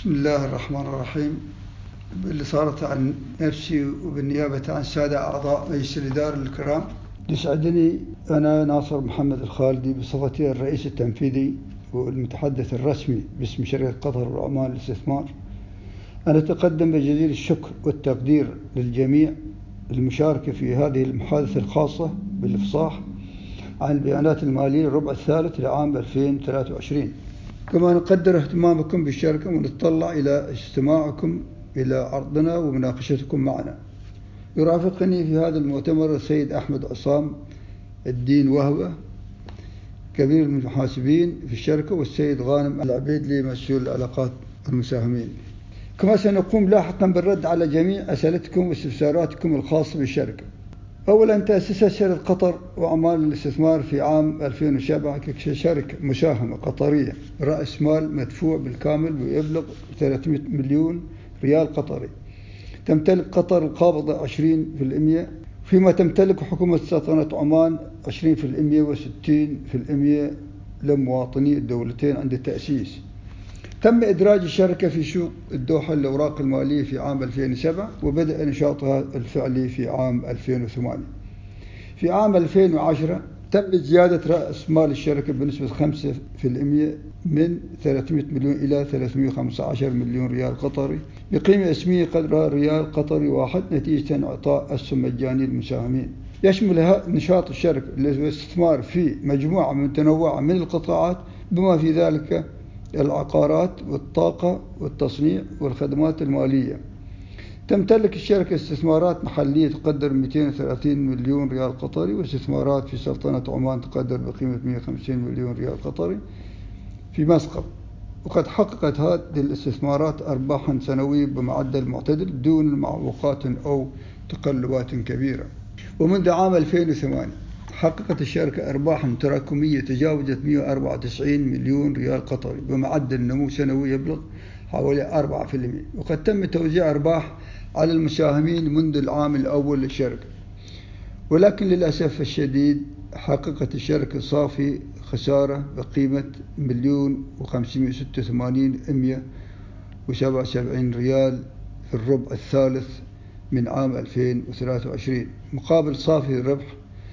بسم الله الرحمن الرحيم. باللي صارت عن نفسي وبالنيابة عن السادة أعضاء مجلس الإدارة الكرام، يسعدني أنا ناصر محمد الخالدي بصفتي الرئيس التنفيذي والمتحدث الرسمي باسم شركة قطر وعمان للاستثمار أن أتقدم بجزيل الشكر والتقدير للجميع المشاركة في هذه المحادثة الخاصة بالإفصاح عن البيانات المالية للربع الثالث لعام 2023. كما نقدر اهتمامكم بالشركة ونتطلع إلى استماعكم إلى عرضنا ومناقشتكم معنا. يرافقني في هذا المؤتمر السيد أحمد عصام الدين وهبة كبير المحاسبين في الشركة، والسيد غانم العبيدلي مسؤول العلاقات المساهمين. كما سنقوم لاحقا بالرد على جميع أسئلتكم واستفساراتكم الخاصة بالشركة. أولا، تأسست شركة قطر وعمان للاستثمار في عام 2007 كشركة مساهمة قطرية رأس مال مدفوع بالكامل ويبلغ 300 مليون ريال قطري. تمتلك قطر القابضة 20%، فيما تمتلك حكومة سلطنة عمان 20% و60% لمواطني الدولتين عند التأسيس. تم إدراج الشركة في سوق الدوحة للأوراق المالية في عام 2007 وبدأ نشاطها الفعلي في عام 2008. في عام 2010 تم زيادة رأس مال الشركة بنسبة 5% من 300 مليون إلى 315 مليون ريال قطري بقيمة اسمية قدرها ريال قطري واحد نتيجة إعطاء أسهم مجاني للمساهمين. يشمل نشاط الشركة الاستثمار في مجموعة متنوعة من القطاعات بما في ذلك العقارات والطاقة والتصنيع والخدمات المالية. تمتلك الشركة استثمارات محلية تقدر 230 مليون ريال قطري، واستثمارات في سلطنة عمان تقدر بقيمة 150 مليون ريال قطري في مسقط. وقد حققت هذه الاستثمارات أرباحا سنوية بمعدل معتدل دون معوقات أو تقلبات كبيرة. ومنذ عام 2008 حققت الشركة أرباحا تراكمية تجاوزت 194 مليون ريال قطري بمعدل نمو سنوي يبلغ حوالي 4%. وقد تم توزيع أرباح على المساهمين منذ العام الأول للشركة، ولكن للأسف الشديد حققت الشركة صافي خسارة بقيمة 1,586,177 ريال في الربع الثالث من عام 2023، مقابل صافي ربح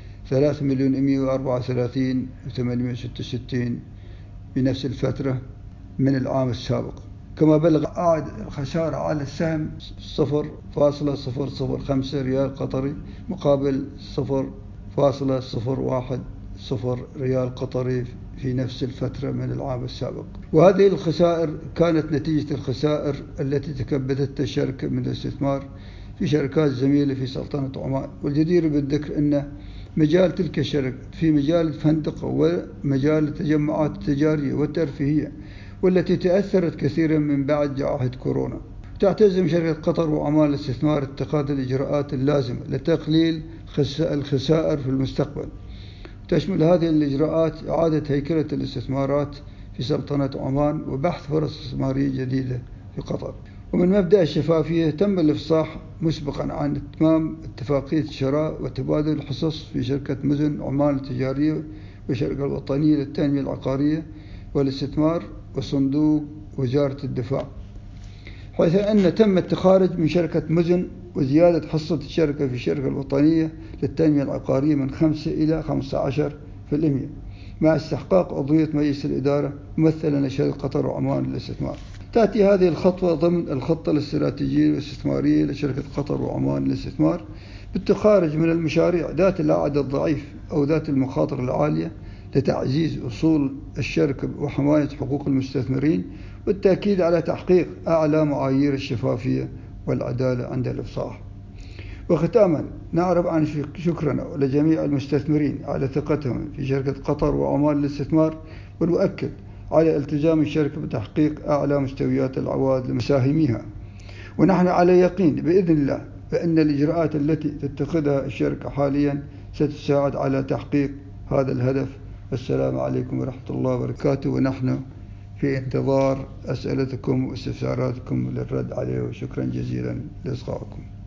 3,134,866 بنفس الفترة من العام السابق. كما بلغ عائد الخسارة على السهم 0.005 ريال قطري مقابل 0.010 ريال قطري في نفس الفترة من العام السابق. وهذه الخسائر كانت نتيجة الخسائر التي تكبدتها الشركة من الاستثمار في شركات زميلة في سلطنة عمان. والجدير بالذكر أن مجال تلك الشركة في مجال الفندقة ومجال التجمعات التجارية والترفيهية، والتي تأثرت كثيرا من بعد جائحة كورونا. تعتزم شركة قطر وعمان للاستثمار اتخاذ الإجراءات اللازمة لتقليل الخسائر في المستقبل. تشمل هذه الإجراءات إعادة هيكلة الاستثمارات في سلطنة عمان وبحث فرص استثمارية جديدة في قطر. ومن مبدأ الشفافية تم الإفصاح مسبقا عن إتمام اتفاقية شراء وتبادل الحصص في شركة مزن عمان التجارية والشركة الوطنية للتنمية العقارية والاستثمار وصندوق وزارة الدفاع، حيث أن تم التخارج من شركة مزن وزيادة حصة الشركة في الشركة الوطنية للتنمية العقارية من 5 إلى 15% مع استحقاق عضوية مجلس الإدارة ممثلا لشركة قطر وعمان للاستثمار. تأتي هذه الخطوة ضمن الخطة الاستراتيجية والاستثمارية لشركة قطر وعمان للاستثمار بالتخارج من المشاريع ذات العائد الضعيف أو ذات المخاطر العالية لتعزيز أصول الشركة وحماية حقوق المستثمرين، والتأكيد على تحقيق أعلى معايير الشفافية والعدالة عند الإفصاح. وختاما، نعرف عن شكرنا لجميع المستثمرين على ثقتهم في شركة قطر وعمان للاستثمار، ونؤكد على التزام الشركة بتحقيق أعلى مستويات العوائد لمساهميها. ونحن على يقين بإذن الله بأن الإجراءات التي تتخذها الشركة حاليا ستساعد على تحقيق هذا الهدف. السلام عليكم ورحمة الله وبركاته، ونحن في انتظار أسئلتكم واستفساراتكم للرد عليه، وشكرا جزيلا لإصغائكم.